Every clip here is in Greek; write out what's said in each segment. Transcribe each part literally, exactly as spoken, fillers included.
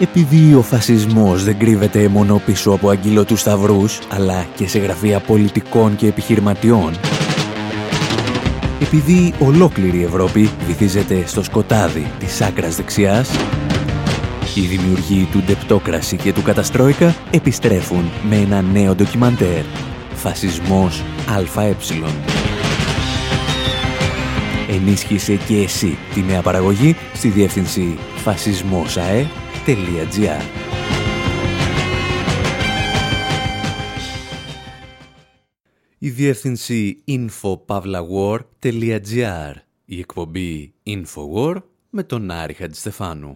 Επειδή ο φασισμός δεν κρύβεται μόνο πίσω από αγγυλωτούς σταυρούς, αλλά και σε γραφεία πολιτικών και επιχειρηματιών. Επειδή ολόκληρη η Ευρώπη βυθίζεται στο σκοτάδι της άκρας δεξιάς, οι δημιουργοί του Ντεπτόκραση και του Καταστρόικα επιστρέφουν με ένα νέο ντοκιμαντέρ, «Φασισμός ΑΕ». Ενίσχυσε και εσύ τη νέα παραγωγή στη διεύθυνση φασισμόσαε τελεία τζι άρ. Η διεύθυνση info pavla war τελεία τζι άρ. Η εκπομπή InfoWar με τον Άρη Χατζηστεφάνου.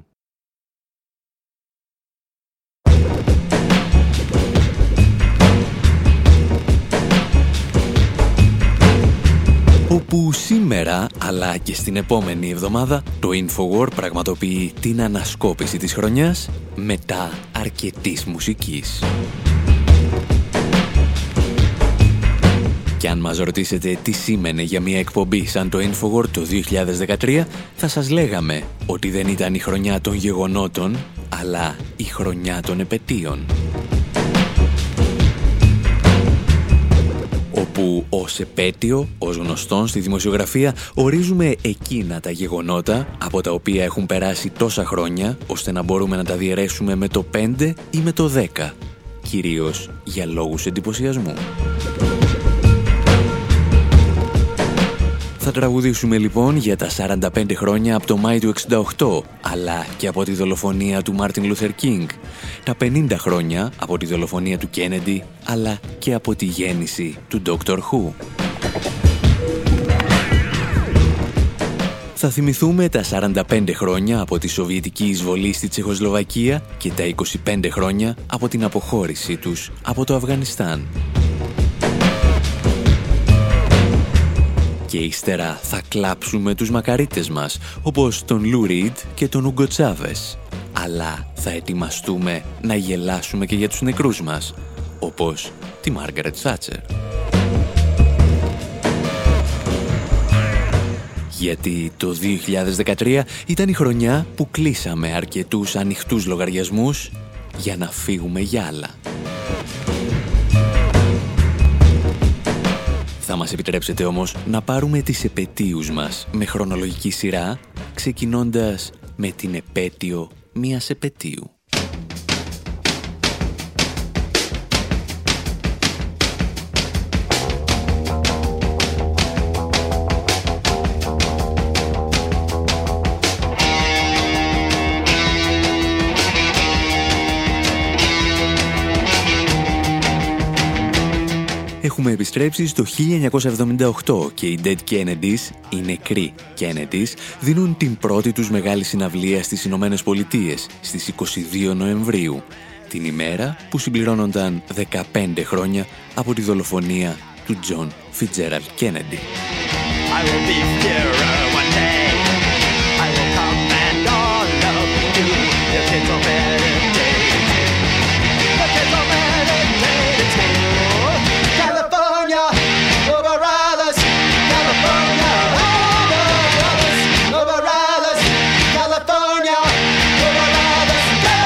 Όπου σήμερα, αλλά και στην επόμενη εβδομάδα, το InfoWar πραγματοποιεί την ανασκόπηση της χρονιάς μετά αρκετής μουσικής. Και αν μας ρωτήσετε τι σήμαινε για μια εκπομπή σαν το InfoWar το δύο χιλιάδες δεκατρία, θα σας λέγαμε ότι δεν ήταν η χρονιά των γεγονότων, αλλά η χρονιά των επετείων. Όπου ως επέτειο, ως γνωστόν στη δημοσιογραφία, ορίζουμε εκείνα τα γεγονότα από τα οποία έχουν περάσει τόσα χρόνια, ώστε να μπορούμε να τα διαιρέσουμε με το πέντε ή με το δέκα, κυρίως για λόγους εντυπωσιασμού. Θα τραγουδήσουμε λοιπόν για τα σαράντα πέντε χρόνια από το Μάη του εξήντα οκτώ, αλλά και από τη δολοφονία του Μάρτιν Λούθερ Κίνγκ, τα πενήντα χρόνια από τη δολοφονία του Κέννεντι, αλλά και από τη γέννηση του Doctor Who. Θα θυμηθούμε τα σαράντα πέντε χρόνια από τη σοβιετική εισβολή στη Τσεχοσλοβακία και τα είκοσι πέντε χρόνια από την αποχώρησή τους από το Αφγανιστάν. Και ύστερα θα κλάψουμε τους μακαρίτες μας, όπως τον Λου Ριντ και τον Ούγκο Τσάβες. Αλλά θα ετοιμαστούμε να γελάσουμε και για τους νεκρούς μας, όπως τη Μάργαρετ Θάτσερ. Γιατί το δύο χιλιάδες δεκατρία ήταν η χρονιά που κλείσαμε αρκετούς ανοιχτούς λογαριασμούς για να φύγουμε για άλλα. Θα μας επιτρέψετε όμως να πάρουμε τις επετείους μας με χρονολογική σειρά, ξεκινώντας με την επέτειο μιας επετείου. Έχουμε επιστρέψει στο χίλια εννιακόσια εβδομήντα οκτώ και οι Dead Kennedys, οι νεκροί Kennedys, δίνουν την πρώτη τους μεγάλη συναυλία στις Ηνωμένες Πολιτείες στις είκοσι δύο Νοεμβρίου, την ημέρα που συμπληρώνονταν δεκαπέντε χρόνια από τη δολοφονία του John Fitzgerald Kennedy. I will be here one day. I will come and all of you. The kids are meditating. The kids are meditating. California, over us. California, over us. Over us. California, over us.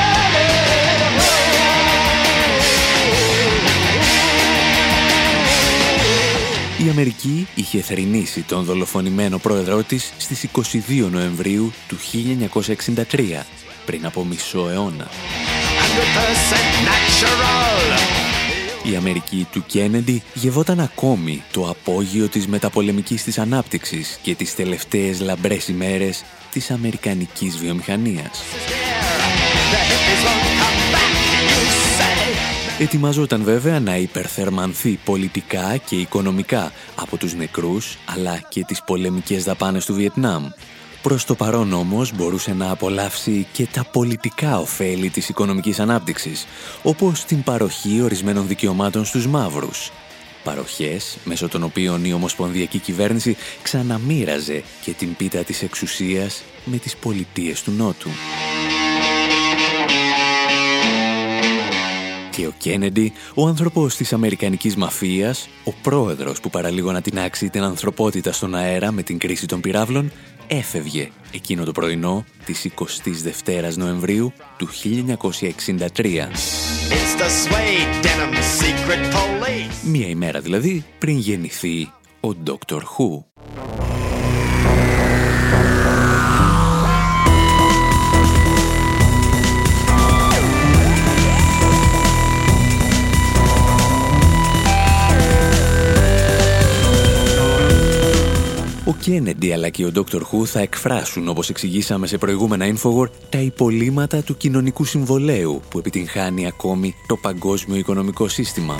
Η Αμερική είχε θρηνήσει τον δολοφονημένο πρόεδρό της στις είκοσι δύο Νοεμβρίου του χίλια εννιακόσια εξήντα τρία, πριν από μισό αιώνα. Η Αμερική του Κέννεντι γευόταν ακόμη το απόγειο της μεταπολεμικής της ανάπτυξης και τις τελευταίες λαμπρές ημέρες της αμερικανικής βιομηχανίας. Ετοιμαζόταν βέβαια να υπερθερμανθεί πολιτικά και οικονομικά από τους νεκρούς, αλλά και τις πολεμικές δαπάνες του Βιετνάμ. Προς το παρόν όμως μπορούσε να απολαύσει και τα πολιτικά ωφέλη της οικονομικής ανάπτυξης, όπως την παροχή ορισμένων δικαιωμάτων στους μαύρους. Παροχές μέσω των οποίων η ομοσπονδιακή κυβέρνηση ξαναμοίραζε και την πίτα της εξουσίας με τις πολιτείες του Νότου. Και ο Κέννεντι, ο άνθρωπος της αμερικανικής μαφίας, ο πρόεδρος που παραλίγο να τινάξει την ανθρωπότητα στον αέρα με την κρίση των πυράβλων, έφευγε εκείνο το πρωινό της εικοστής δευτέρας Νοεμβρίου του χίλια εννιακόσια εξήντα τρία. Μία ημέρα δηλαδή πριν γεννηθεί ο Doctor Who. Ο Κέννεντι αλλά και ο Doctor Who θα εκφράσουν, όπως εξηγήσαμε σε προηγούμενα Infowar, τα υπολείμματα του κοινωνικού συμβολαίου που επιτυγχάνει ακόμη το παγκόσμιο οικονομικό σύστημα.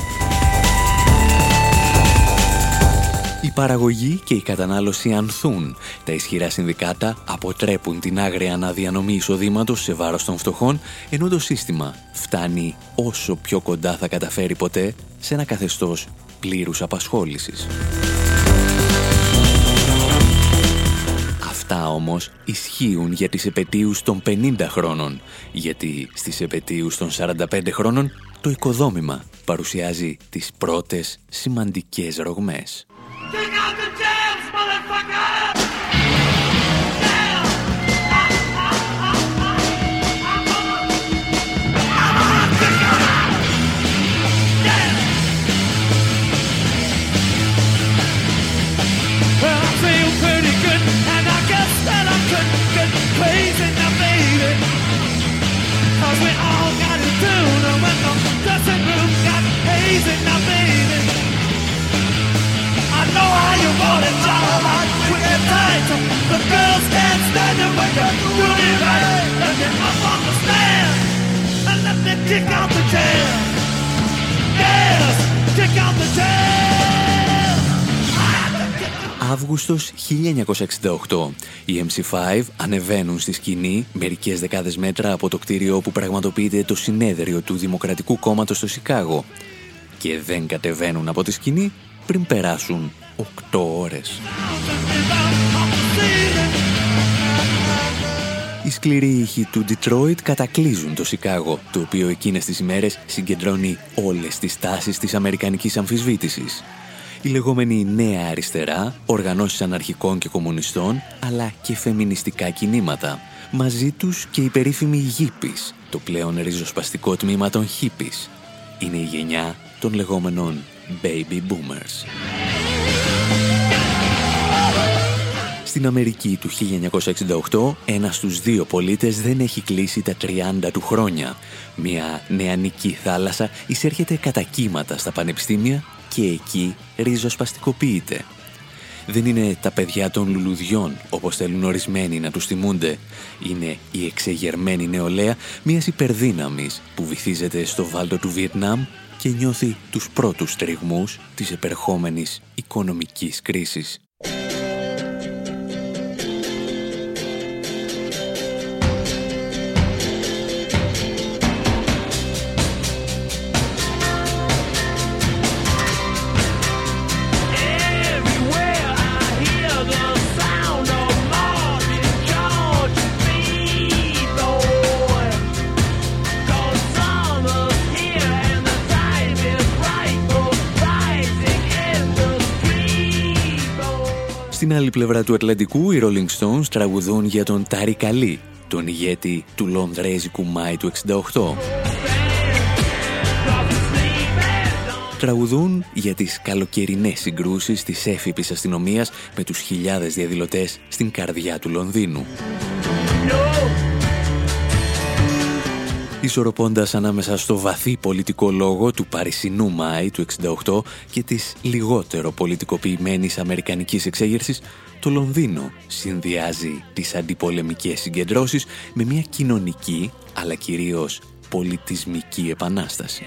Η παραγωγή και η κατανάλωση ανθούν. Τα ισχυρά συνδικάτα αποτρέπουν την άγρια αναδιανομή εισοδήματος σε βάρος των φτωχών, ενώ το σύστημα φτάνει όσο πιο κοντά θα καταφέρει ποτέ σε ένα καθεστώς πλήρους απασχόλησης. Αυτά όμως ισχύουν για τις επετείους των πενήντα χρόνων, γιατί στις επετείους των σαράντα πέντε χρόνων το οικοδόμημα παρουσιάζει τις πρώτες σημαντικές ρογμές. Αύγουστος χίλια εννιακόσια εξήντα οκτώ. Οι εμ σι φάιβ ανεβαίνουν στη σκηνή μερικές δεκάδες μέτρα από το κτίριο όπου πραγματοποιείται το συνέδριο του Δημοκρατικού Κόμματος στο Σικάγο και δεν κατεβαίνουν από τη σκηνή πριν περάσουν οκτώ ώρες. Οι σκληροί ήχοι του Detroit κατακλείζουν το Σικάγο, το οποίο εκείνες τις ημέρες συγκεντρώνει όλες τις τάσεις της αμερικανικής αμφισβήτησης. Η λεγόμενη νέα αριστερά, οργανώσεις αναρχικών και κομμουνιστών, αλλά και φεμινιστικά κινήματα. Μαζί τους και η περίφημη Γίπης, το πλέον ριζοσπαστικό τμήμα των Hippies. Είναι η γενιά των λεγόμενων Baby Boomers. Στην Αμερική του χίλια εννιακόσια εξήντα οκτώ, ένας στους δύο πολίτες δεν έχει κλείσει τα τριάντα του χρόνια. Μια νεανική θάλασσα εισέρχεται κατά κύματα στα πανεπιστήμια και εκεί ριζοσπαστικοποιείται. Δεν είναι τα παιδιά των λουλουδιών, όπως θέλουν ορισμένοι να τους θυμούνται. Είναι η εξεγερμένη νεολαία μιας υπερδύναμης που βυθίζεται στο βάλτο του Βιετνάμ και νιώθει τους πρώτους τριγμούς της επερχόμενης οικονομικής κρίσης. Στην άλλη πλευρά του Ατλαντικού, οι Rolling Stones τραγουδούν για τον Τάρικ Αλί, τον ηγέτη του Λονδρέζικου Μάη του εξήντα οκτώ. Τραγουδούν για τις καλοκαιρινές συγκρούσεις της έφυπης αστυνομίας με τους χιλιάδες διαδηλωτές στην καρδιά του Λονδίνου. Ισορροπώντας ανάμεσα στο βαθύ πολιτικό λόγο του Παρισινού Μάη του εξήντα οκτώ και της λιγότερο πολιτικοποιημένης αμερικανικής εξέγερσης, το Λονδίνο συνδυάζει τις αντιπολεμικές συγκεντρώσεις με μια κοινωνική, αλλά κυρίως πολιτισμική επανάσταση.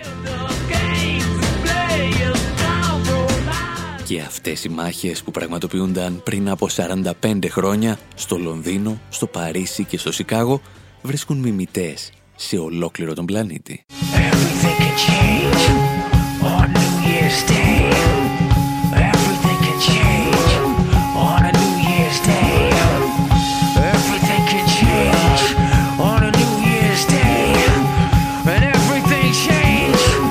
Και αυτές οι μάχες που πραγματοποιούνταν πριν από σαράντα πέντε χρόνια στο Λονδίνο, στο Παρίσι και στο Σικάγο βρίσκουν μιμητές σε ολόκληρο τον πλανήτη. On a New Year's Day, and everything changed.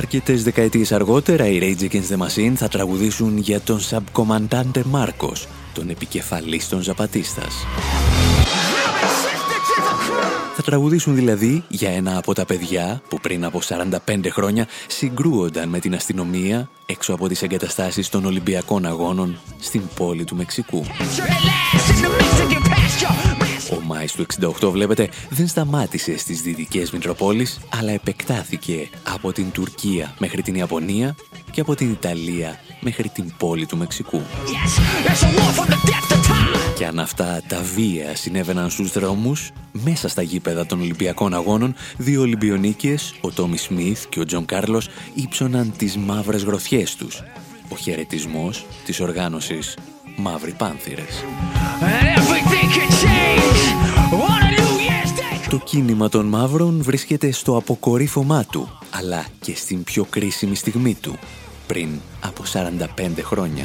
Αρκετές δεκαετίες αργότερα, οι Rage Against the Machine θα τραγουδήσουν για τον Subcomandante Marcos, τον επικεφαλής των Ζαπατίστας. Θα τραγουδήσουν δηλαδή για ένα από τα παιδιά που πριν από σαράντα πέντε χρόνια συγκρούονταν με την αστυνομία έξω από τις εγκαταστάσεις των Ολυμπιακών Αγώνων στην πόλη του Μεξικού. Ο Μάης του εξήντα οκτώ, βλέπετε, δεν σταμάτησε στις δυτικές Μητροπόλεις, αλλά επεκτάθηκε από την Τουρκία μέχρι την Ιαπωνία και από την Ιταλία μέχρι την πόλη του Μεξικού. Και αν αυτά τα βία συνέβαιναν στους δρόμους, μέσα στα γήπεδα των Ολυμπιακών Αγώνων, δύο Ολυμπιονίκες, ο Τόμι Σμιθ και ο Τζον Κάρλος, ύψωναν τις μαύρες γροθιές τους. Ο χαιρετισμός της οργάνωσης Μαύροι Πάνθηρες. Το κίνημα των μαύρων βρίσκεται στο αποκορύφωμά του, αλλά και στην πιο κρίσιμη στιγμή του, πριν από σαράντα πέντε χρόνια.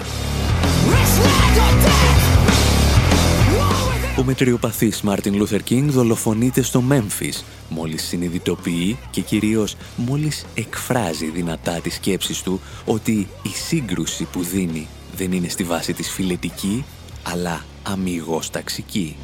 Ο μετριοπαθής Μάρτιν Λούθερ Κίνγκ δολοφονείται στο Μέμφις, μόλις συνειδητοποιεί και κυρίως μόλις εκφράζει δυνατά τις σκέψεις του ότι η σύγκρουση που δίνει δεν είναι στη βάση της φιλετική, αλλά αμιγώς ταξική.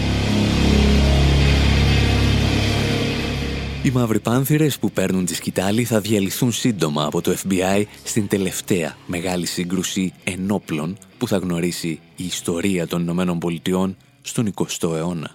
Οι Μαύροι Πάνθηρες που παίρνουν τη σκητάλη θα διαλυθούν σύντομα από το εφ μπι άι στην τελευταία μεγάλη σύγκρουση ενόπλων που θα γνωρίσει η ιστορία των Ηνωμένων Πολιτειών στον εικοστό αιώνα.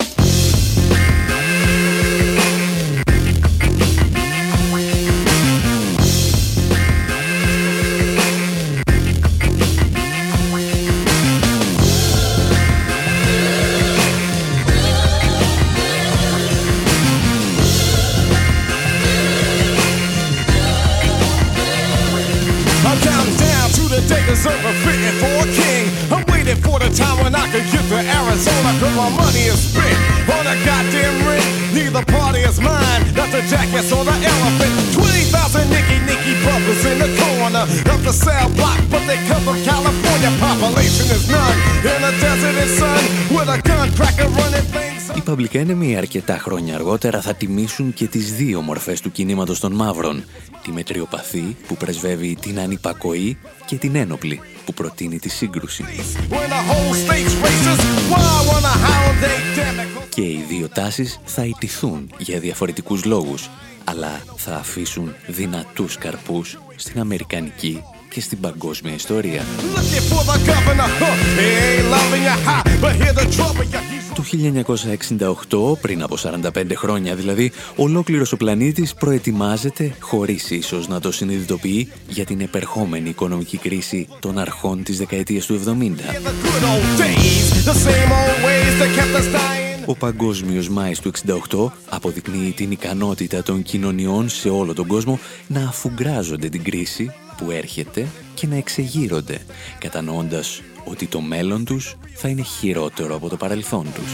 Deserve fitting for a king. I'm waiting for the time when I can get to Arizona, cause my money is spent on a goddamn ring. Neither party is mine, not the jackass or the elephant. twenty thousand Nicky Nicky brothers in the corner of the cell block, but they come from California. Population is none in a desert and sun with a gun cracker running things. Οι Public Enemy αρκετά χρόνια αργότερα θα τιμήσουν και τις δύο μορφές του κινήματος των μαύρων. Τη μετριοπαθή που πρεσβεύει την ανυπακοή και την ένοπλη που προτείνει τη σύγκρουση. Και οι δύο τάσεις θα ιτηθούν για διαφορετικούς λόγους, αλλά θα αφήσουν δυνατούς καρπούς στην αμερικανική και στην παγκόσμια ιστορία. Το χίλια εννιακόσια εξήντα οκτώ, πριν από σαράντα πέντε χρόνια δηλαδή, ολόκληρος ο πλανήτης προετοιμάζεται, χωρίς ίσως να το συνειδητοποιεί, για την επερχόμενη οικονομική κρίση των αρχών της δεκαετίας του εβδομήντα. Ο Παγκόσμιος Μάης του εξήντα οκτώ αποδεικνύει την ικανότητα των κοινωνιών σε όλο τον κόσμο να αφουγκράζονται την κρίση που έρχεται και να εξεγείρονται, κατανοώντας ότι το μέλλον τους θα είναι χειρότερο από το παρελθόν τους.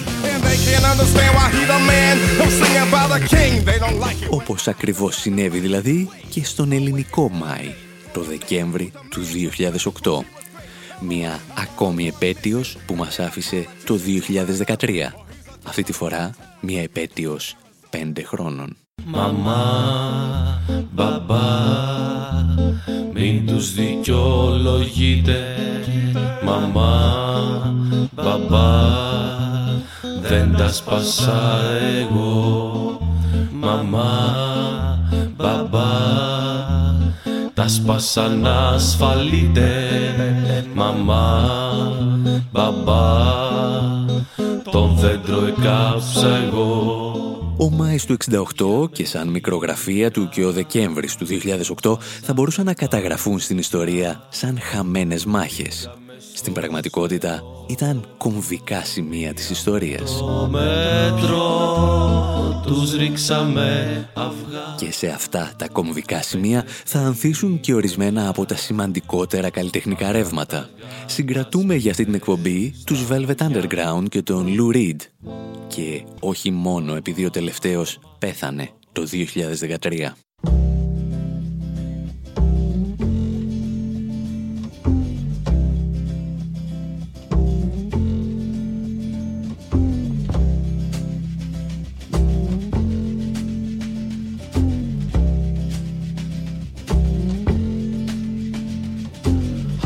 Όπως ακριβώς συνέβη δηλαδή και στον ελληνικό Μάη, το Δεκέμβρη του δύο χιλιάδες οκτώ. Μια ακόμη επέτειος που μας άφησε το δύο χιλιάδες δεκατρία. Αυτή τη φορά μια επέτειος πέντε χρόνων. Μαμά, μπαμπά, μην τους δικαιολογείτε. Μαμά, μπαμπά, δεν τα σπάσα εγώ. Μαμά, μπαμπά, τα σπάσαν ασφαλίτες. Μαμά, μπαμπά, τον δέντρο εκάψα εγώ. Ο Μάης του εξήντα οκτώ και σαν μικρογραφία του και ο Δεκέμβρης του δύο χιλιάδες οκτώ θα μπορούσαν να καταγραφούν στην ιστορία σαν χαμένες μάχες. Στην πραγματικότητα ήταν κομβικά σημεία της ιστορίας. Μέτρο, τους ρίξαμε αυγά. Και σε αυτά τα κομβικά σημεία θα ανθίσουν και ορισμένα από τα σημαντικότερα καλλιτεχνικά ρεύματα. Συγκρατούμε για αυτή την εκπομπή τους Velvet Underground και τον Lou Reed. Και όχι μόνο επειδή ο τελευταίος πέθανε το δύο χιλιάδες δεκατρία.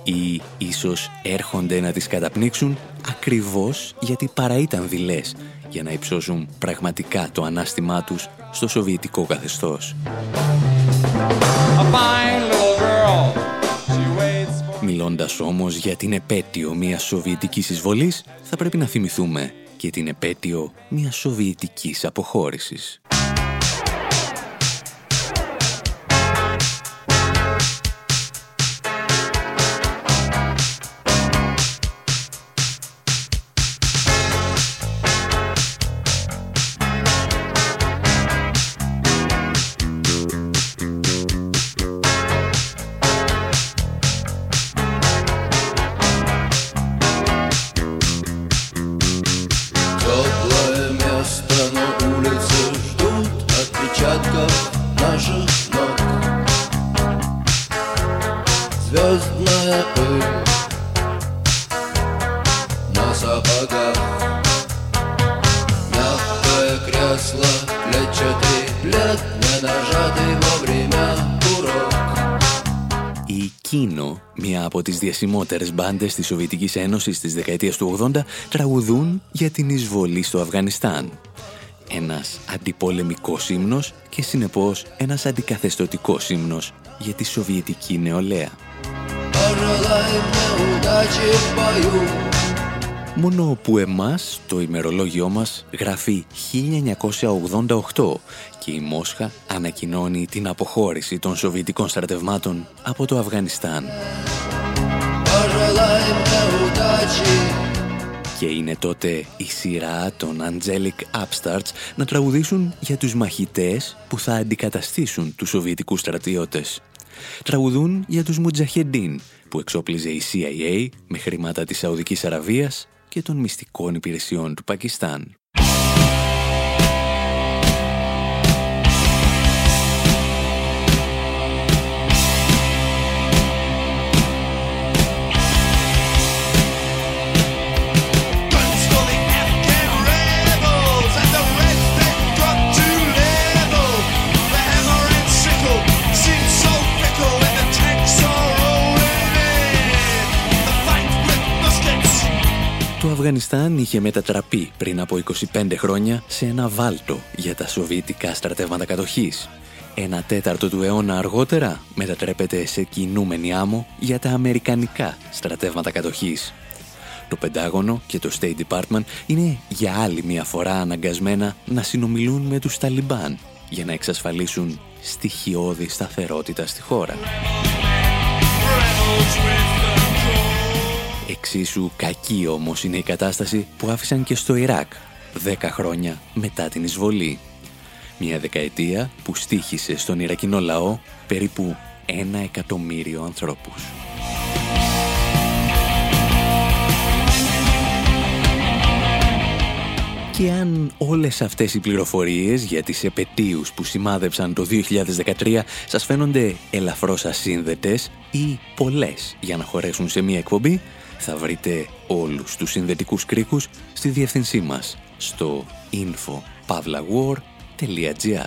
ή ίσως έρχονται να τις καταπνίξουν ακριβώς γιατί παρά ήταν δειλές για να υψώσουν πραγματικά το ανάστημά τους στο σοβιετικό καθεστώς. Μιλώντας όμως για την επέτειο μιας σοβιετικής εισβολής, θα πρέπει να θυμηθούμε και την επέτειο μιας σοβιετικής αποχώρησης. Η Kino, μία από τις διασημότερες μπάντες της Σοβιετικής Ένωσης της δεκαετίας του ογδόντα, τραγουδούν για την εισβολή στο Αφγανιστάν. Ένας αντιπολεμικός ύμνος και συνεπώς ένας αντικαθεστωτικός ύμνος για τη Σοβιετική νεολαία. Μόνο που εμάς το ημερολόγιό μας γράφει χίλια εννιακόσια ογδόντα οκτώ και η Μόσχα ανακοινώνει την αποχώρηση των σοβιετικών στρατευμάτων από το Αφγανιστάν. Και είναι τότε η σειρά των Angelic Upstarts να τραγουδήσουν για τους μαχητές που θα αντικαταστήσουν τους σοβιετικούς στρατιώτες. Τραγουδούν για τους Μουτζαχεντίν που εξόπλιζε η σι άι έι με χρήματα της Σαουδικής Αραβίας και των μυστικών υπηρεσιών του Πακιστάν. Το Αφγανιστάν είχε μετατραπεί πριν από είκοσι πέντε χρόνια σε ένα βάλτο για τα σοβιετικά στρατεύματα κατοχής. Ένα τέταρτο του αιώνα αργότερα μετατρέπεται σε κινούμενη άμμο για τα αμερικανικά στρατεύματα κατοχής. Το Πεντάγωνο και το State Department είναι για άλλη μια φορά αναγκασμένα να συνομιλούν με τους Ταλιμπάν για να εξασφαλίσουν στοιχειώδη σταθερότητα στη χώρα. Εξίσου κακή όμως είναι η κατάσταση που άφησαν και στο Ιράκ, δέκα χρόνια μετά την εισβολή. Μια δεκαετία που στοίχησε στον Ιρακινό λαό περίπου ένα εκατομμύριο ανθρώπους. Και αν όλες αυτές οι πληροφορίες για τις επετείους που σημάδεψαν το δύο χιλιάδες δεκατρία σας φαίνονται ελαφρώς ασύνδετες ή πολλές για να χωρέσουν σε μία εκπομπή, θα βρείτε όλους τους συνδετικούς κρίκους στη διεύθυνσή μας στο info pavla war dot gr.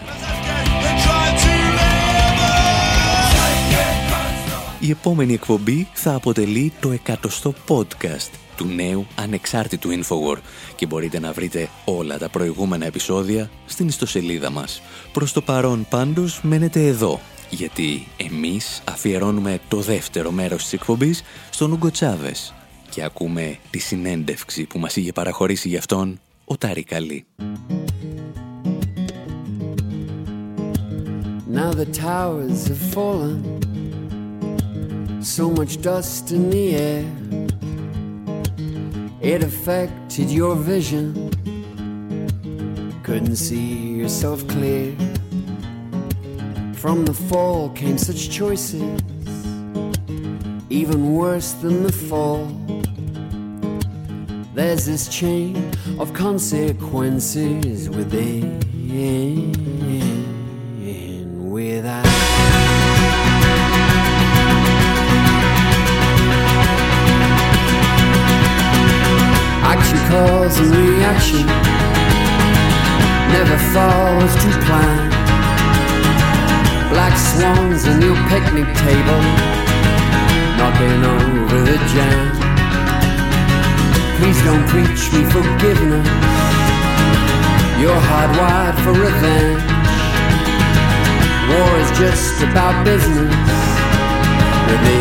Η επόμενη εκπομπή θα αποτελεί το εκατοστό podcast του νέου ανεξάρτητου InfoWar και μπορείτε να βρείτε όλα τα προηγούμενα επεισόδια στην ιστοσελίδα μας. Προς το παρόν πάντως μένετε εδώ, γιατί εμείς αφιερώνουμε το δεύτερο μέρος της εκπομπής στον Ούγκο Τσάβες και ακούμε τη συνέντευξη που μας είχε παραχωρήσει γι' αυτόν ο Τάρικ Αλί. Now the towers have fallen, so much dust in the air. It affected your vision, couldn't see yourself clear. From the fall came such choices, even worse than the fall. There's this chain of consequences within, without. Action cause and reaction never falls to plan. Black swans on your picnic table, not talking over the jam. Please don't preach me forgiveness. You're hardwired for revenge. War is just about business. With me,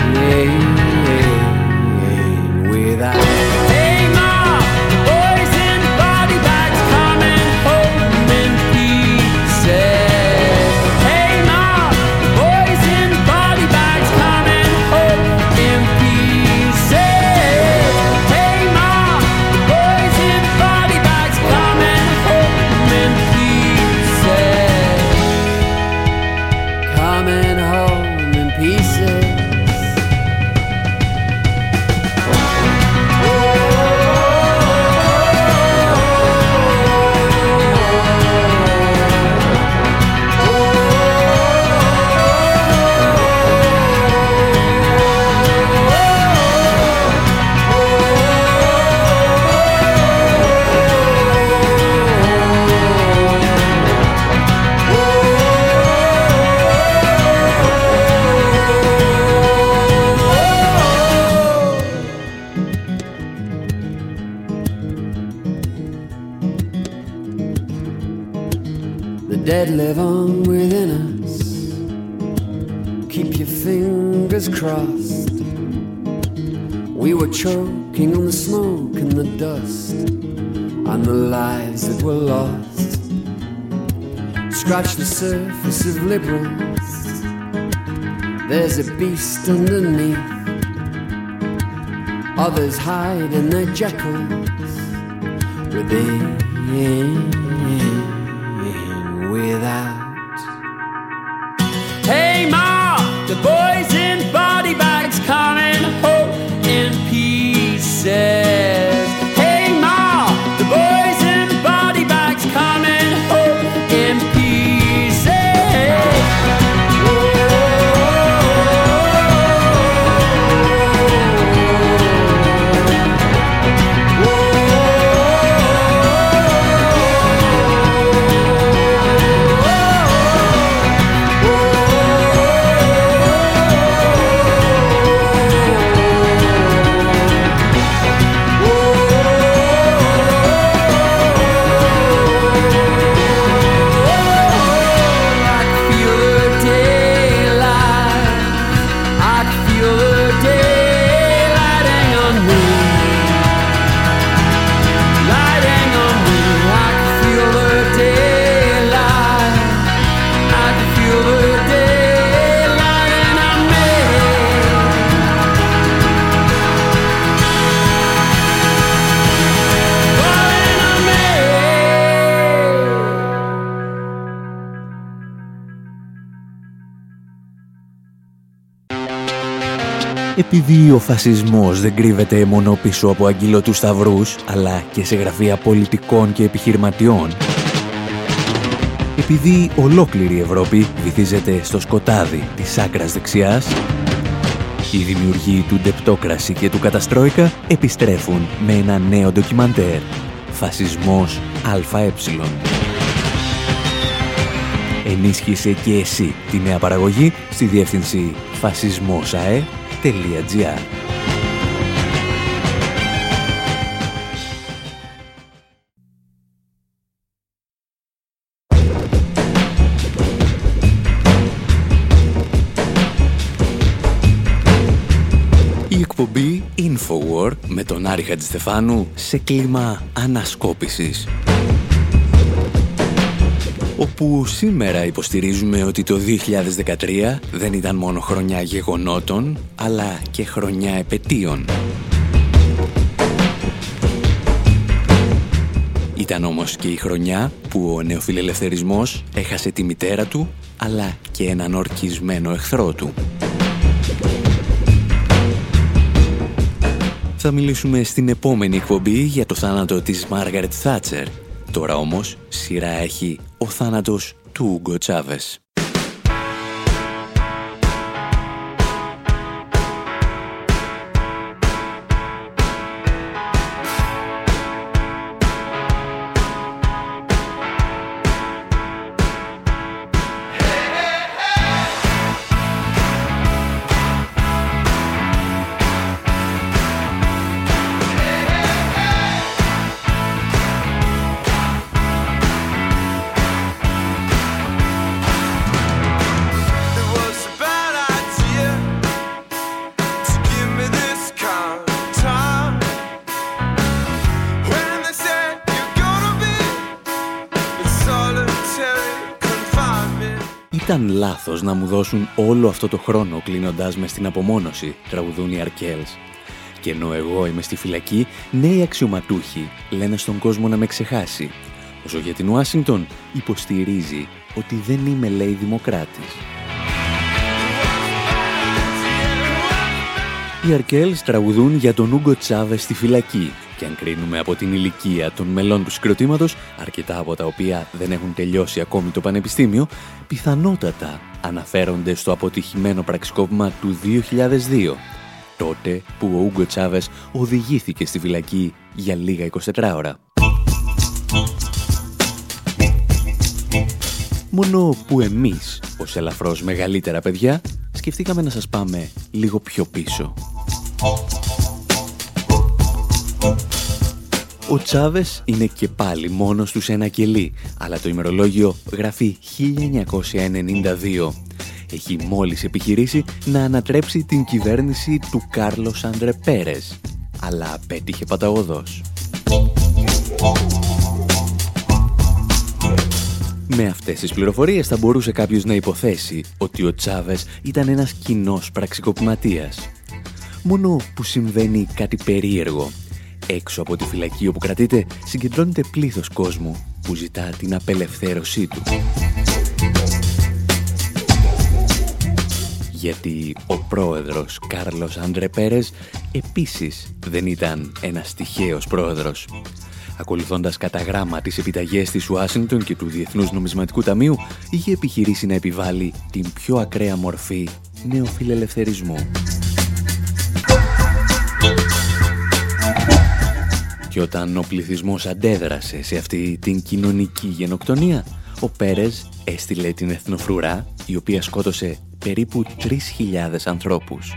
without. Hey ma, boys in body bags coming home in pieces. Hey ma, boys in body bags coming home in pieces. Hey ma, boys in body bags coming home in pieces. Coming home in pieces. Dead live on within us. Keep your fingers crossed. We were choking on the smoke and the dust, on the lives that were lost. Scratch the surface of liberals. There's a beast underneath. Others hide in their jackals within. Without. Hey ma, the boys in body bags coming home in pieces. Hey ma, the boys in body bags coming home in pieces. Επειδή ο φασισμός δεν κρύβεται μόνο πίσω από αγγείλωτους σταυρούς, αλλά και σε γραφεία πολιτικών και επιχειρηματιών, επειδή ολόκληρη η Ευρώπη βυθίζεται στο σκοτάδι της άκρας δεξιάς, οι δημιουργοί του Ντεπτόκραση και του Καταστρόικα επιστρέφουν με ένα νέο ντοκιμαντέρ, «Φασισμός ΑΕ». Ενίσχυσε και εσύ τη νέα παραγωγή στη διεύθυνση φασισμόσαε τελεία τζι άρ. Η εκπομπή Infowar με τον Άρη Χατζηστεφάνου σε κλίμα ανασκόπησης, όπου σήμερα υποστηρίζουμε ότι το δύο χιλιάδες δεκατρία δεν ήταν μόνο χρονιά γεγονότων, αλλά και χρονιά επετείων. Ήταν όμως και η χρονιά που ο νεοφιλελευθερισμός έχασε τη μητέρα του, αλλά και έναν ορκισμένο εχθρό του. Θα μιλήσουμε στην επόμενη εκπομπή για το θάνατο της Μάργαρετ Θάτσερ. Τώρα όμως σειρά έχει ο θάνατος του Ούγκο Τσάβες. Ήταν λάθος να μου δώσουν όλο αυτό το χρόνο κλείνοντάς με στην απομόνωση, τραγουδούν οι Αρκέλς. Και ενώ εγώ είμαι στη φυλακή, νέοι αξιωματούχοι λένε στον κόσμο να με ξεχάσει. Όσο για την Ουάσιγκτον, υποστηρίζει ότι δεν είμαι, λέει, δημοκράτης. Οι Αρκέλς τραγουδούν για τον Ούγκο Τσάβες στη φυλακή και αν κρίνουμε από την ηλικία των μελών του συγκροτήματος, αρκετά από τα οποία δεν έχουν τελειώσει ακόμη το πανεπιστήμιο, πιθανότατα αναφέρονται στο αποτυχημένο πραξικόπημα του δύο χιλιάδες δύο, τότε που ο Ούγκο Τσάβες οδηγήθηκε στη φυλακή για λίγα εικοσιτέσσερις ώρα. Μόνο που εμείς, ως ελαφρώς μεγαλύτερα παιδιά, σκεφτήκαμε να σας πάμε λίγο πιο πίσω. Ο Τσάβες είναι και πάλι μόνος του σε ένα κελί, αλλά το ημερολόγιο γράφει χίλια εννιακόσια ενενήντα δύο. Έχει μόλις επιχειρήσει να ανατρέψει την κυβέρνηση του Κάρλος Άντρε Πέρες, αλλά πέτυχε παταγωδός. Με αυτές τις πληροφορίες θα μπορούσε κάποιος να υποθέσει ότι ο Τσάβες ήταν ένας κοινός πραξικοπηματίας. Μόνο που συμβαίνει κάτι περίεργο. Έξω από τη φυλακή όπου κρατείται συγκεντρώνεται πλήθος κόσμου που ζητά την απελευθέρωσή του. Γιατί ο πρόεδρος Κάρλος Άντρε Πέρες επίσης δεν ήταν ένας τυχαίος πρόεδρος. Ακολουθώντας κατά γράμμα τις επιταγές της Ουάσιγκτον και του Διεθνούς Νομισματικού Ταμείου, είχε επιχειρήσει να επιβάλλει την πιο ακραία μορφή νεοφιλελευθερισμού. Και όταν ο πληθυσμός αντέδρασε σε αυτή την κοινωνική γενοκτονία, ο Πέρες έστειλε την εθνοφρουρά, η οποία σκότωσε περίπου τρεις χιλιάδες ανθρώπους.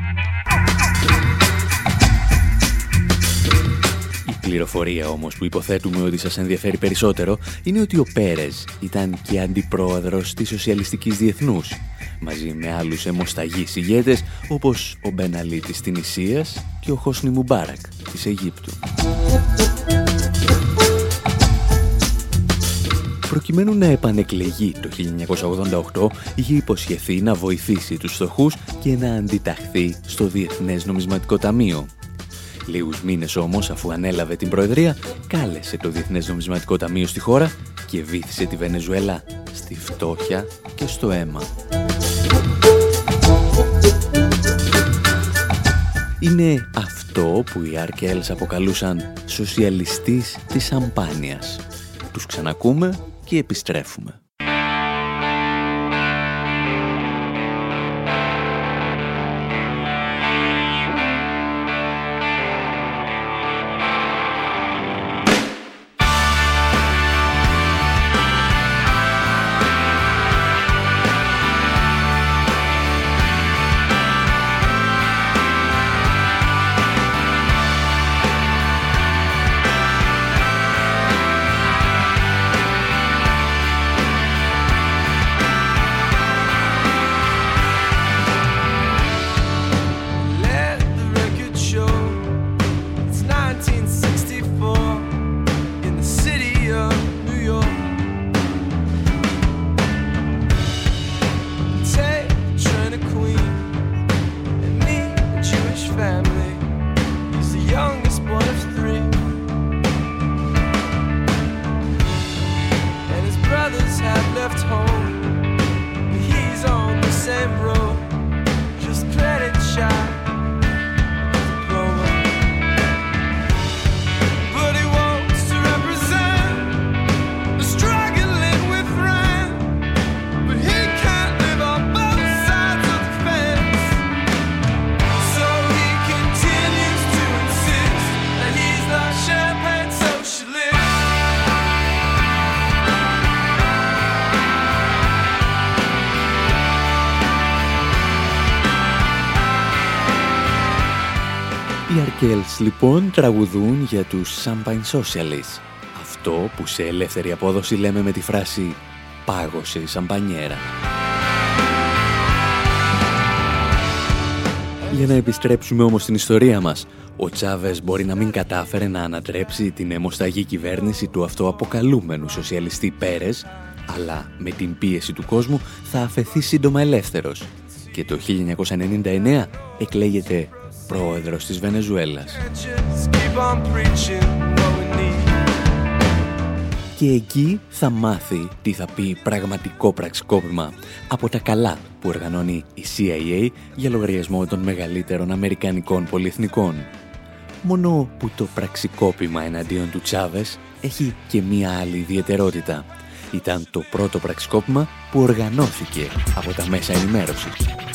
Η πληροφορία όμως που υποθέτουμε ότι σας ενδιαφέρει περισσότερο είναι ότι ο Πέρες ήταν και αντιπρόεδρος της Σοσιαλιστικής Διεθνούς, μαζί με άλλους αιμοσταγείς ηγέτες όπως ο Μπεν Αλί της Τινησίας και ο Χόσνι Μουμπάρακ της Αιγύπτου. Προκειμένου να επανεκλεγεί το χίλια εννιακόσια ογδόντα οκτώ, είχε υποσχεθεί να βοηθήσει τους φτωχούς και να αντιταχθεί στο Διεθνές Νομισματικό Ταμείο. Λίγους μήνες όμως, αφού ανέλαβε την προεδρία, κάλεσε το Διεθνές Νομισματικό Ταμείο στη χώρα και βύθισε τη Βενεζουέλα στη φτώχεια και στο αίμα. Είναι αυτό που οι Αρκέλς αποκαλούσαν «σοσιαλιστής της σαμπάνιας». Τους ξανακούμε και επιστρέφουμε. Οι Αρκέλς λοιπόν τραγουδούν για τους Champagne Socialists, αυτό που σε ελεύθερη απόδοση λέμε με τη φράση «πάγωσε η σαμπανιέρα». Για να επιστρέψουμε όμως στην ιστορία μας, ο Τσάβες μπορεί να μην κατάφερε να ανατρέψει την αιμοσταγή κυβέρνηση του αυτοαποκαλούμενου σοσιαλιστή Πέρες, αλλά με την πίεση του κόσμου θα αφεθεί σύντομα ελεύθερος και το χίλια εννιακόσια ενενήντα εννέα εκλέγεται πρόεδρος της Βενεζουέλας. Και εκεί θα μάθει τι θα πει πραγματικό πραξικόπημα από τα καλά που οργανώνει η σι άι έι για λογαριασμό των μεγαλύτερων αμερικανικών πολυεθνικών. Μόνο που το πραξικόπημα εναντίον του Τσάβες έχει και μία άλλη ιδιαιτερότητα. Ήταν το πρώτο πραξικόπημα που οργανώθηκε από τα μέσα ενημέρωσης.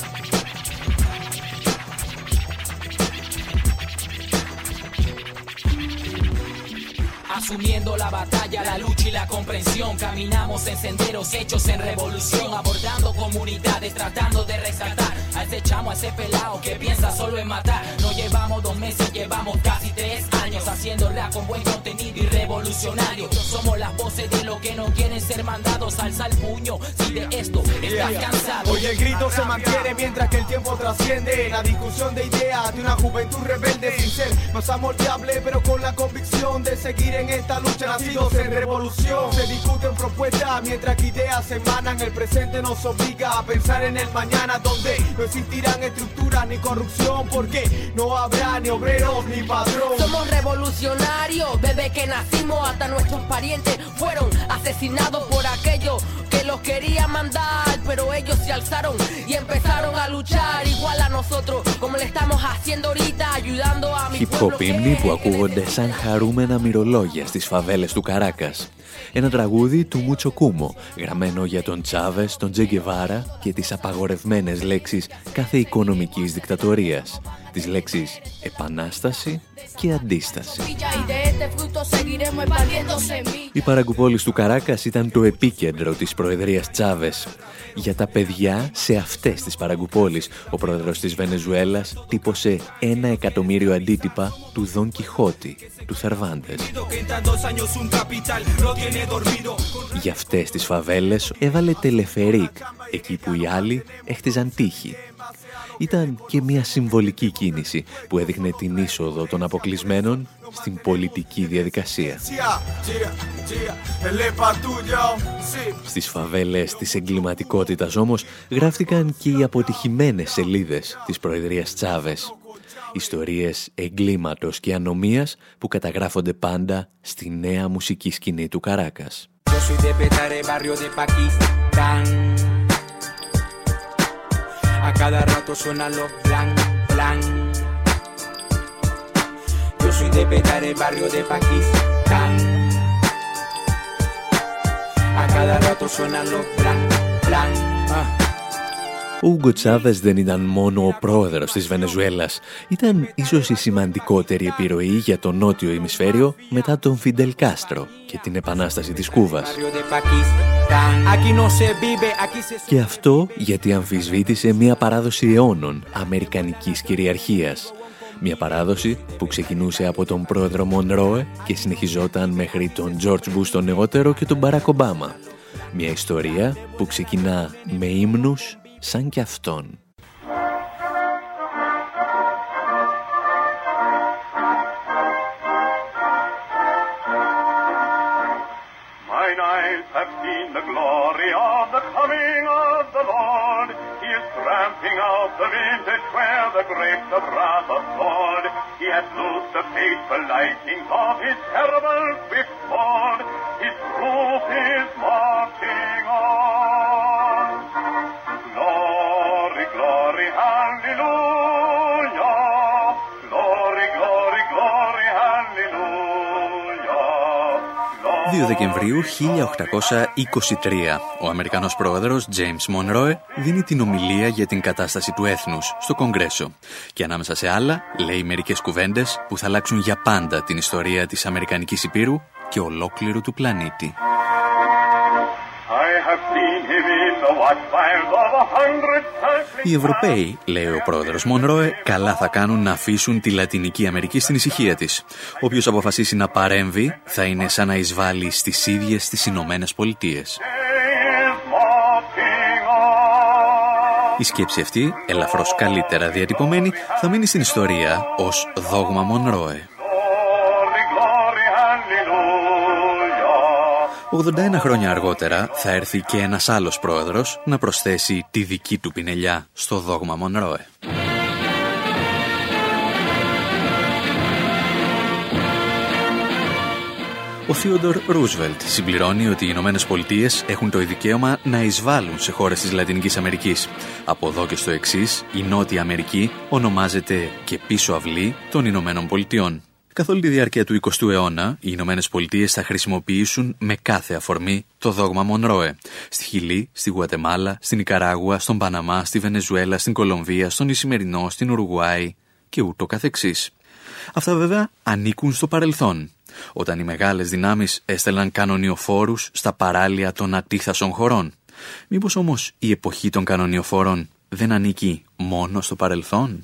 Asumiendo la batalla, la lucha y la comprensión, caminamos en senderos hechos en revolución, abordando comunidades, tratando de rescatar a ese chamo, a ese pelao que piensa solo en matar. No llevamos dos meses, llevamos casi tres años haciendo rap con buen contenido y revolucionario. Somos las voces de los que no quieren ser mandados. Alza el puño si de esto estás cansado. Hoy el grito se mantiene mientras que el tiempo trasciende. La discusión de ideas de una juventud rebelde sin ser más amoldeable, pero con la convicción de seguir en esta lucha, nacidos en revolución. Se discuten propuestas mientras que ideas emanan. El presente nos obliga a pensar en el mañana, donde no existirán estructuras ni corrupción, porque no habrá ni obreros ni patrón. Somos revolucionarios desde que nacimos, hasta nuestros parientes fueron asesinados por aquellos que los querían mandar, pero ellos se alzaron y empezaron a luchar igual a nosotros, como le estamos haciendo ahorita, ayudando a mi pueblo. Hip-hop ύμνοι που ακούγονται σαν χαρούμενα μυρολόγια στις φαβέλες του Καράκας. Ένα τραγούδι του Μούτσο Κούμο, γραμμένο για τον Τσάβες, τον Τζε Γκεβάρα και τις απαγορευμένες λέξεις κάθε οικονομικής δικτατορίας. Τις λέξεις επανάσταση και αντίσταση. Η παραγκουπόλης του Καράκας ήταν το επίκεντρο της προεδρίας Τσάβες. Για τα παιδιά σε αυτές τις παραγκουπόλεις, ο πρόεδρος της Βενεζουέλας τύπωσε ένα εκατομμύριο αντίτυπα του Δον Κιχώτη, του Θερβάντες. Για αυτές τις φαβέλες έβαλε τελεφερίκ, εκεί που οι άλλοι έχτιζαν τείχη. Ήταν και μια συμβολική κίνηση που έδειχνε την είσοδο των αποκλεισμένων στην πολιτική διαδικασία. Στις φαβέλες της εγκληματικότητας όμως γράφτηκαν και οι αποτυχημένες σελίδες της προεδρίας Τσάβες. Ιστορίες εγκλήματος και ανομίας που καταγράφονται πάντα στη νέα μουσική σκηνή του Καράκας. A cada rato suenan los plan, plan. Yo soy de Petare, barrio de Pakistán. A cada rato suenan los plan, plan. Ah. Ο Ούγκο Τσάβες δεν ήταν μόνο ο πρόεδρος της Βενεζουέλας. Ήταν ίσως η σημαντικότερη επιρροή για το νότιο ημισφαίριο μετά τον Φιντελ Κάστρο και την επανάσταση της Κούβας. Και αυτό γιατί αμφισβήτησε μια παράδοση αιώνων αμερικανικής κυριαρχίας. Μια παράδοση που ξεκινούσε από τον πρόεδρο Μονρόε και συνεχιζόταν μέχρι τον Τζορτζ Μπους τον νεότερο και τον Μπαράκ Ομπάμα. Μια ιστορία που ξεκινά με ύμνους σαν κι αυτόν. Mine eyes have seen the glory of the coming of the Lord. He is tramping out the vintage where the grapes of wrath are stored. He has loosed the fateful lightnings of his terrible swift sword. His roof is marching on. Glory, glory, hallelujah. Glory, glory, glory, hallelujah. δύο Δεκεμβρίου χίλια οκτακόσια είκοσι τρία, ο Αμερικανός πρόεδρος James Monroe δίνει την ομιλία για την κατάσταση του έθνους στο Κογκρέσο και ανάμεσα σε άλλα λέει μερικές κουβέντες που θα αλλάξουν για πάντα την ιστορία της Αμερικανικής Υπήρου και ολόκληρου του πλανήτη. Οι Ευρωπαίοι, λέει ο πρόεδρος Μονρόε, καλά θα κάνουν να αφήσουν τη Λατινική Αμερική στην ησυχία της. Όποιος αποφασίσει να παρέμβει θα είναι σαν να εισβάλλει στις ίδιες τις Ηνωμένες Πολιτείες. Η σκέψη αυτή, ελαφρώς καλύτερα διατυπωμένη, θα μείνει στην ιστορία ως δόγμα Μονρόε. ογδόντα ένα χρόνια αργότερα θα έρθει και ένας άλλος πρόεδρος να προσθέσει τη δική του πινελιά στο δόγμα Μονρόε. Ο Θείοντορ Ρούσβελτ συμπληρώνει ότι οι Ηνωμένες Πολιτείες έχουν το δικαίωμα να εισβάλλουν σε χώρες της Λατινικής Αμερικής. Από εδώ και στο εξής, η Νότια Αμερική ονομάζεται και πίσω αυλή των Ηνωμένων Πολιτειών. Καθ' όλη τη διάρκεια του εικοστού αιώνα, οι Ηνωμένες Πολιτείες θα χρησιμοποιήσουν με κάθε αφορμή το δόγμα Μονρόε. Στη Χιλή, στη Γουατεμάλα, στην Νικαράγουα, στον Παναμά, στη Βενεζουέλα, στην Κολομβία, στον Ισημερινό, στην Ουρουγουάη και ούτω καθεξής. Αυτά βέβαια ανήκουν στο παρελθόν, όταν οι μεγάλες δυνάμεις έστελναν κανονιοφόρους στα παράλια των ατίθασων χωρών. Μήπως όμως η εποχή των κανονιοφόρων δεν ανήκει μόνο στο παρελθόν?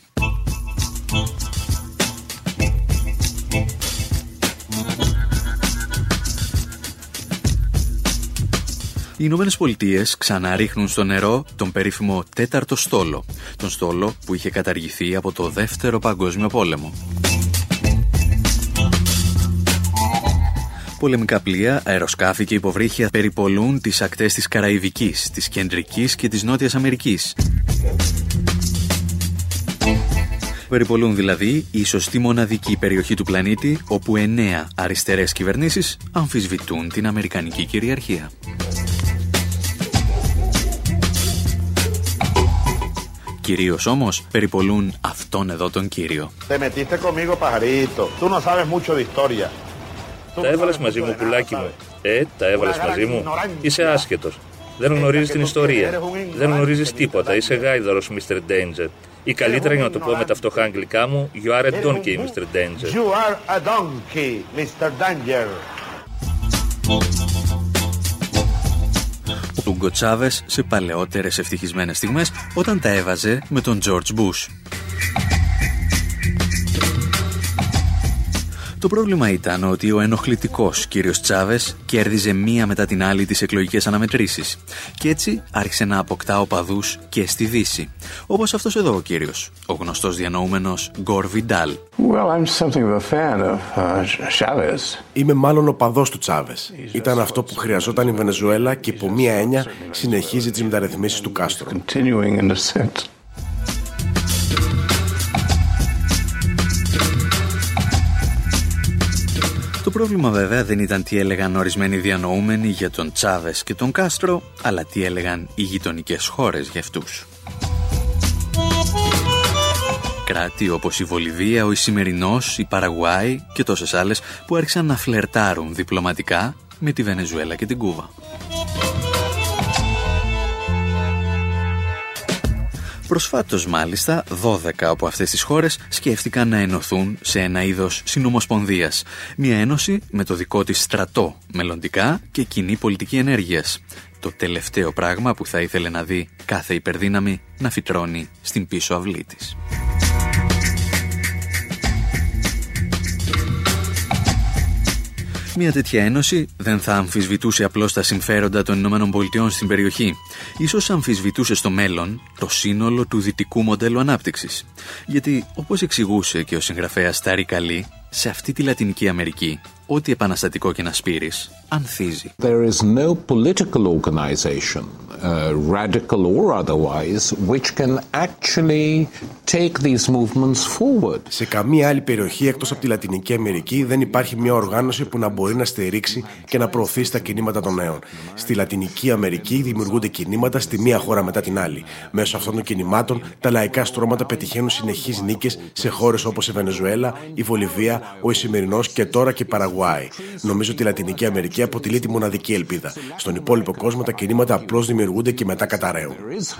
Οι Ηνωμένες Πολιτείες ξαναρίχνουν στο νερό τον περίφημο τέταρτο στόλο, τον στόλο που είχε καταργηθεί από το Δεύτερο Παγκόσμιο Πόλεμο. Πολεμικά πλοία, αεροσκάφη και υποβρύχια περιπολούν τις ακτές της Καραϊβικής, της Κεντρικής και της Νότιας Αμερικής. Περιπολούν δηλαδή η σωστή μοναδική περιοχή του πλανήτη όπου εννέα αριστερές κυβερνήσεις αμφισβητούν την αμερικανική κυριαρχία. Κυρίως όμως περιπολούν αυτόν εδώ τον κύριο. Τα έβαλες μαζί μου, πουλάκι μου. Ε, τα έβαλες μαζί μου. Είσαι άσχετος. Δεν γνωρίζεις την ιστορία. Δεν γνωρίζεις τίποτα. Είσαι γάιδαρος, μίστερ Danger. Ή καλύτερα, για να το πω με τα φτωχά αγγλικά μου, you are a donkey, μίστερ Danger. You are a donkey, μίστερ Danger. Ο Ούγκο Τσάβες σε παλαιότερες ευτυχισμένες στιγμές όταν τα έβαζε με τον George Bush. Το πρόβλημα ήταν ότι ο ενοχλητικός κύριος Τσάβες κέρδιζε μία μετά την άλλη τις εκλογικές αναμετρήσεις και έτσι άρχισε να αποκτά οπαδούς και στη Δύση. Όπως αυτός εδώ ο κύριος, ο γνωστός διανοούμενος Γκορ Βιντάλ. Well, I'm something of a fan of uh, Chavez. Είμαι μάλλον οπαδός του Τσάβες. Ήταν αυτό που χρειαζόταν η Βενεζουέλα και υπό μία έννοια συνεχίζει τις μεταρρυθμίσεις του Κάστρο. Το πρόβλημα βέβαια δεν ήταν τι έλεγαν ορισμένοι διανοούμενοι για τον Τσάβες και τον Κάστρο, αλλά τι έλεγαν οι γειτονικές χώρες για αυτούς. Κράτη όπως η Βολιβία, ο Ισημερινός, η Παραγουάη και τόσες άλλες που άρχισαν να φλερτάρουν διπλωματικά με τη Βενεζουέλα και την Κούβα. Προσφάτως μάλιστα, δώδεκα από αυτές τις χώρες σκέφτηκαν να ενωθούν σε ένα είδος συνομοσπονδίας. Μια ένωση με το δικό της στρατό, μελλοντικά και κοινή πολιτική ενέργειας. Το τελευταίο πράγμα που θα ήθελε να δει κάθε υπερδύναμη να φυτρώνει στην πίσω αυλή της. Μια τέτοια ένωση δεν θα αμφισβητούσε απλώς τα συμφέροντα των Ηνωμένων Πολιτειών στην περιοχή. Ίσως αμφισβητούσε στο μέλλον το σύνολο του δυτικού μοντέλου ανάπτυξης. Γιατί, όπως εξηγούσε και ο συγγραφέας Τάρικ Αλί, σε αυτή τη Λατινική Αμερική, ό,τι επαναστατικό και να σπείρεις, ανθίζει. There is no political organization, uh, radical or otherwise, which can actually take these movements forward. Σε καμία άλλη περιοχή εκτός από τη Λατινική Αμερική δεν υπάρχει μια οργάνωση που να μπορεί να στηρίξει και να προωθήσει τα κινήματα των νέων. Στη Λατινική Αμερική δημιουργούνται κινήματα στη μία χώρα μετά την άλλη. Μέσω αυτών των κινημάτων, τα λαϊκά στρώματα πετυχαίνουν συνεχείς νίκες σε χώρες όπως η Βενεζουέλα, η Βολιβία, ο Ισημερινός και τώρα και η Παραγουάη. Νομίζω ότι η Λατινική Αμερική αποτελεί τη μοναδική ελπίδα. Στον υπόλοιπο κόσμο τα κινήματα απλώς δημιουργούνται και μετά καταραίουν.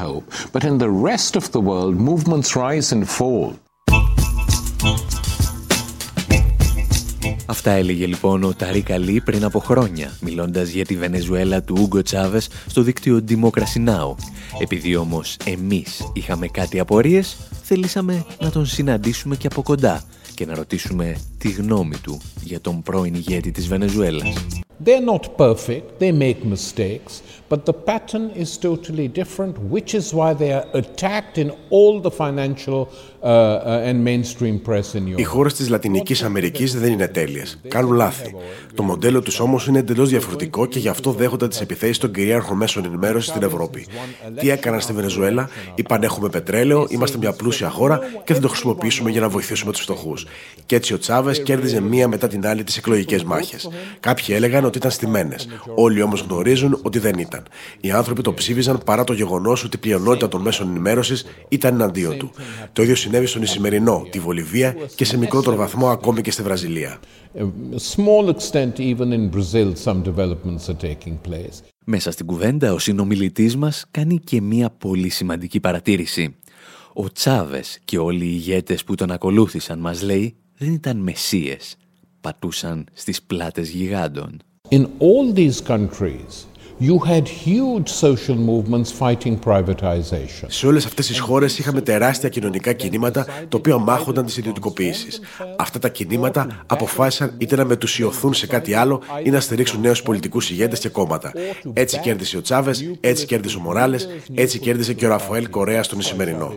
Αυτά έλεγε λοιπόν ο Ταρίκ Αλί πριν από χρόνια, μιλώντας για τη Βενεζουέλα του Ούγκο Τσάβες στο δίκτυο Democracy Now! Επειδή όμως εμείς είχαμε κάτι απορίες, θελήσαμε να τον συναντήσουμε και από κοντά και να ρωτήσουμε τη γνώμη του για τον πρώην ηγέτη της Βενεζουέλας. They're not perfect, they make mistakes, but but the pattern is totally different, which is why they are attacked in all the financial uh, uh, and mainstream press in Europe. Οι χώρες της Λατινικής Αμερικής δεν είναι τέλειες. Κάνουν λάθη. Το μοντέλο τους όμως είναι εντελώς διαφορετικό και γι' αυτό δέχονται τις επιθέσεις των κυρίαρχων μέσων ενημέρωσης στην Ευρώπη. Τι έκαναν στη Βενεζουέλα? Είπαν έχουμε πετρέλαιο, είμαστε μια πλούσια χώρα και θα το χρησιμοποιήσουμε για να βοηθήσουμε τους φτωχούς. Και έτσι ο Τσάβες κέρδιζε μία μετά την άλλη τις εκλογικές μάχες. Κάποιοι έλεγαν ότι ήταν στημένες. Όλοι όμως γνωρίζουν ότι δεν ήταν. Οι άνθρωποι το ψήφιζαν παρά το γεγονός ότι η πλειονότητα των μέσων ενημέρωσης ήταν εναντίον του. Το ίδιο συνέβη στον Ισημερινό, τη Βολιβία και σε μικρότερο βαθμό ακόμη και στη Βραζιλία. Μέσα στην κουβέντα ο συνομιλητής μας κάνει και μία πολύ σημαντική παρατήρηση. Ο Τσάβες και όλοι οι ηγέτες που τον ακολούθησαν, μας λέει, δεν ήταν μεσσίες. Πατούσαν στις πλάτες γιγάντων. In all these countries, you had huge social movements fighting privatization. Σε όλες αυτές τις χώρες είχαμε τεράστια κοινωνικά κινήματα τα οποία μάχονταν τις ιδιωτικοποίησεις. Αυτά τα κινήματα αποφάσισαν είτε να μετουσιωθούν σε κάτι άλλο ή να στηρίξουν νέους πολιτικούς ηγέτες και κόμματα. Έτσι κέρδισε ο Τσάβες, έτσι κέρδισε ο Μοράλες, έτσι κέρδισε και ο Ραφαέλ Κορέα στον Ισημερινό.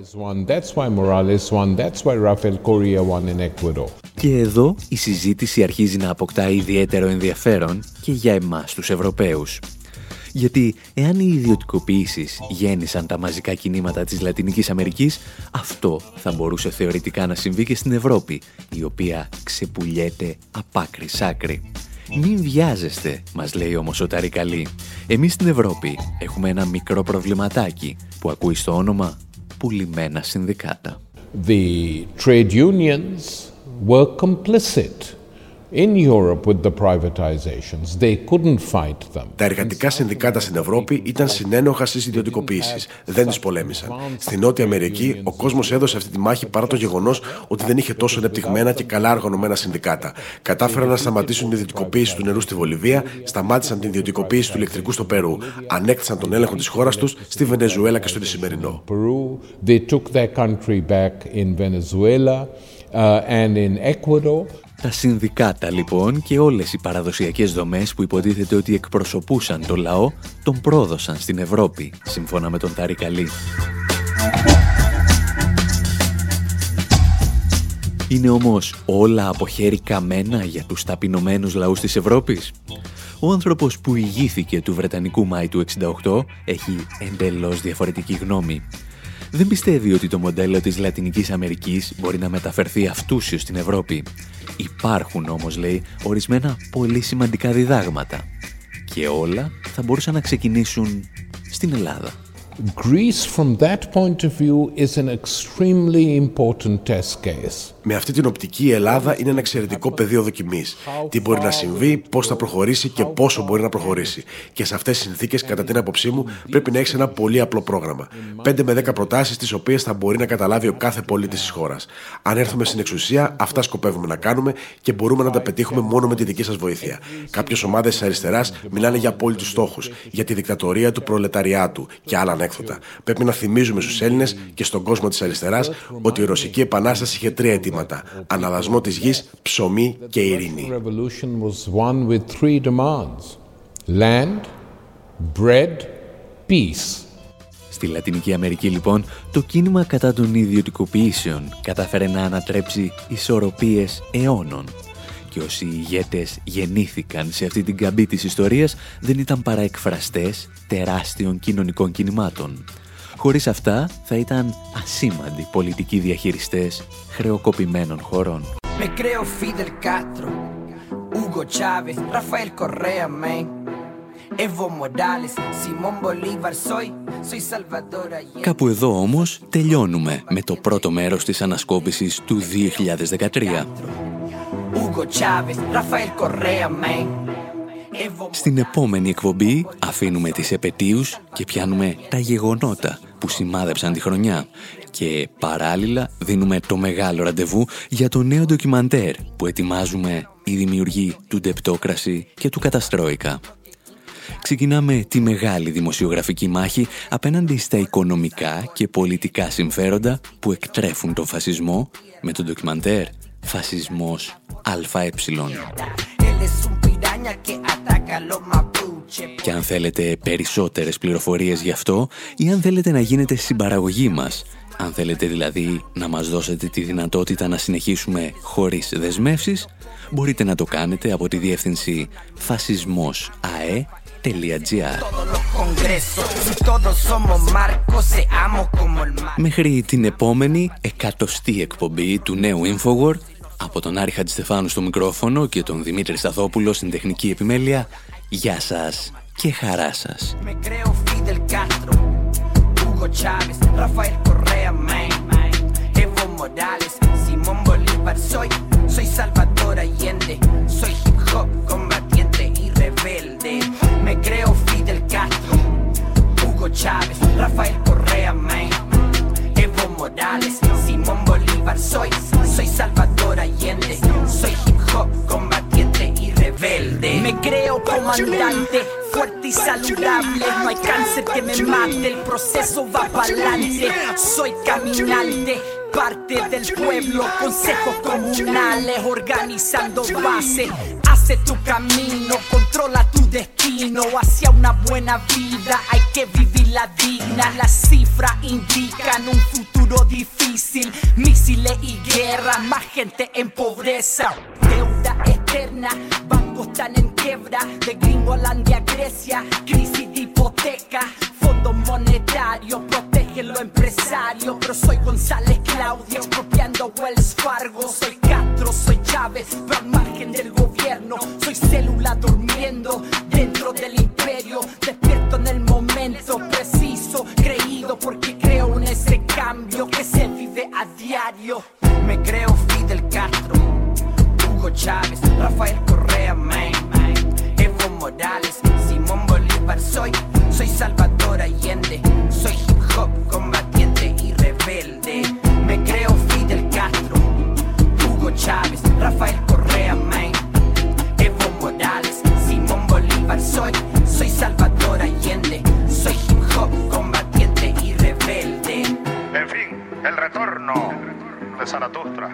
Και εδώ η συζήτηση αρχίζει να αποκτά ιδιαίτερο ενδιαφέρον και για εμάς τους Ευρωπαίους. Γιατί εάν οι ιδιωτικοποιήσεις γέννησαν τα μαζικά κινήματα της Λατινικής Αμερικής, αυτό θα μπορούσε θεωρητικά να συμβεί και στην Ευρώπη, η οποία ξεπουλιέται απ' άκρη σ' άκρη. Μην βιάζεστε, μας λέει όμως ο Ταρικαλή. Εμείς στην Ευρώπη έχουμε ένα μικρό προβληματάκι που ακούει στο όνομα πουλημένα συνδικάτα. The trade unions were complicit in Europe with the privatizations. They couldn't fight them. Τα εργατικά συνδικάτα στην Ευρώπη ήταν συνένοχα στις ιδιωτικοποιήσεις. Δεν τις πολέμησαν. Στην Νότια Αμερική, ο κόσμος έδωσε αυτή τη μάχη παρά το γεγονός ότι δεν είχε τόσο ανεπτυγμένα και καλά οργανωμένα συνδικάτα. Κατάφεραν να σταματήσουν την ιδιωτικοποίηση του νερού στη Βολιβία, σταμάτησαν την ιδιωτικοποίηση του ηλεκτρικού στο Περού, ανέκτησαν τον έλεγχο της χώρας τους στη Βενεζουέλα και στον Ισημερινό. They took their country back in Venezuela uh, and in Ecuador. Τα συνδικάτα λοιπόν και όλες οι παραδοσιακές δομές που υποτίθεται ότι εκπροσωπούσαν τον λαό τον πρόδωσαν στην Ευρώπη, σύμφωνα με τον Ταρικαλή. Είναι όμως όλα από χέρι καμένα για τους ταπεινωμένους λαούς της Ευρώπης? Ο άνθρωπος που ηγήθηκε του Βρετανικού Μάη του εξήντα οκτώ έχει εντελώς διαφορετική γνώμη. Δεν πιστεύει ότι το μοντέλο της Λατινικής Αμερικής μπορεί να μεταφερθεί αυτούσιο στην Ευρώπη. Υπάρχουν όμως, λέει, ορισμένα πολύ σημαντικά διδάγματα. Και όλα θα μπορούσαν να ξεκινήσουν στην Ελλάδα. Greece, from that point of view, is an extremely important test case. Με αυτή την οπτική η Ελλάδα είναι ένα εξαιρετικό πεδίο δοκιμής. Τι μπορεί να συμβεί, πώς θα προχωρήσει και πόσο μπορεί να προχωρήσει. Και σε αυτές τις συνθήκες, κατά την άποψή μου, πρέπει να έχεις ένα πολύ απλό πρόγραμμα. πέντε με δέκα προτάσεις τις οποίες θα μπορεί να καταλάβει ο κάθε πολίτης της χώρας. Αν έρθουμε στην εξουσία, αυτά σκοπεύουμε να κάνουμε και μπορούμε να τα πετύχουμε μόνο με τη δική σας βοήθεια. Κάποιες ομάδες της αριστεράς μιλάνε για απόλυτους στόχους, για τη δικτατορία του προλεταριάτου και άλλα ανέκδοτα. Πρέπει να θυμίζουμε στους Έλληνες και στον κόσμο της αριστεράς ότι η Ρωσική Επανάσταση είχε τρία αιτήματα. Αναδασμό της γης, ψωμί και ειρήνη. Land, bread, peace. Στη Λατινική Αμερική λοιπόν το κίνημα κατά των ιδιωτικοποιήσεων κατάφερε να ανατρέψει ισορροπίες αιώνων. Και όσοι ηγέτες γεννήθηκαν σε αυτή την καμπή της ιστορίας δεν ήταν παρά εκφραστές τεράστιων κοινωνικών κινημάτων. Χωρίς αυτά θα ήταν ασήμαντοι πολιτικοί διαχειριστές χρεοκοπημένων χωρών. Me creo Fidel Castro, Hugo Chávez, Rafael Correa, man. Evo Morales, Simón Bolívar, soy, soy Salvador Allende. Κάπου εδώ όμως τελειώνουμε με το πρώτο μέρος της ανασκόπησης του δύο χιλιάδες δεκατρία. Hugo Chávez, Rafael Correa, man. Στην επόμενη εκπομπή αφήνουμε τις επετείους και πιάνουμε τα γεγονότα που σημάδεψαν τη χρονιά και παράλληλα δίνουμε το μεγάλο ραντεβού για το νέο ντοκιμαντέρ που ετοιμάζουμε οι δημιουργοί του Ντεπτόκραση και του Καταστρόικα. Ξεκινάμε τη μεγάλη δημοσιογραφική μάχη απέναντι στα οικονομικά και πολιτικά συμφέροντα που εκτρέφουν τον φασισμό με το ντοκιμαντέρ «Φασισμός ΑΕ». Que ataca a los mapuches. Και αν θέλετε περισσότερες πληροφορίες γι' αυτό ή αν θέλετε να γίνετε συμπαραγωγή μας, αν θέλετε δηλαδή να μας δώσετε τη δυνατότητα να συνεχίσουμε χωρίς δεσμεύσεις, μπορείτε να το κάνετε από τη διεύθυνση φασισμός α ε τελεία τζι άρ. Μέχρι την επόμενη εκατοστή εκπομπή του νέου Infowar, από τον Άρη Χατζηστεφάνου στο μικρόφωνο και τον Δημήτρη Σταθόπουλο στην τεχνική επιμέλεια, γεια σας και χαρά σας. Hugo Chávez, Rafael Correa, man, man, Evo Morales, Simón Bolívar, soy, soy Salvador Allende, soy hip hop, combatiente y rebelde. Me creo Fidel Castro, Hugo Chávez, Rafael Correa, man, Evo Morales, Simón Bolívar, soy, soy Salvador Allende, soy hip hop, combatiente y rebelde. Me creo comandante, fuerte y saludable, no hay cáncer que me mate, el proceso va pa'lante. Soy caminante, parte del pueblo, consejos comunales, organizando base. Hace tu camino, controla tu destino, hacia una buena vida hay que vivirla digna. Las cifras indican un futuro difícil, misiles y guerra, más gente en pobreza, deuda externa, bancos están en quiebra, de Gringolandia a Grecia, crisis de hipoteca, fondos monetarios protegen los empresarios, pero soy González Claudio, expropiando Wells Fargo, soy Castro, soy Chávez, pero al margen del gobierno, soy célula durmiendo dentro del imperio, despierto en el momento preciso, creído porque creo en ese cambio que se vive a diario. Me creo Fidel Castro, Hugo Chávez, Rafael Correa, man, man, Evo Morales, Simón Bolívar, soy, soy Salvador Allende, soy hip hop, combatiente y rebelde. Me creo Fidel Castro, Hugo Chávez, Rafael Correa, man, Evo Morales, Simón Bolívar, soy, soy Salvador Allende, soy hip hop, combatiente y rebelde. En fin, el retorno de Zaratustra.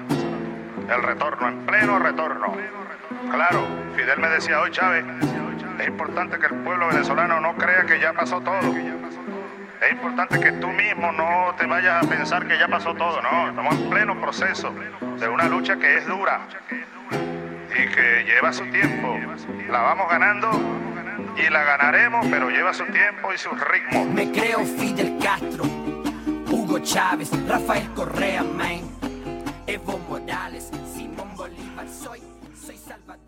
El retorno, en pleno retorno. Claro, Fidel me decía hoy, Chávez, es importante que el pueblo venezolano no crea que ya pasó todo. Es importante que tú mismo no te vayas a pensar que ya pasó todo, no. Estamos en pleno proceso de una lucha que es dura y que lleva su tiempo. La vamos ganando y la ganaremos, pero lleva su tiempo y su ritmo. Me creo Fidel Castro, Hugo Chávez, Rafael Correa, man, Evo Morales, Simón Bolívar, soy, soy Salvador.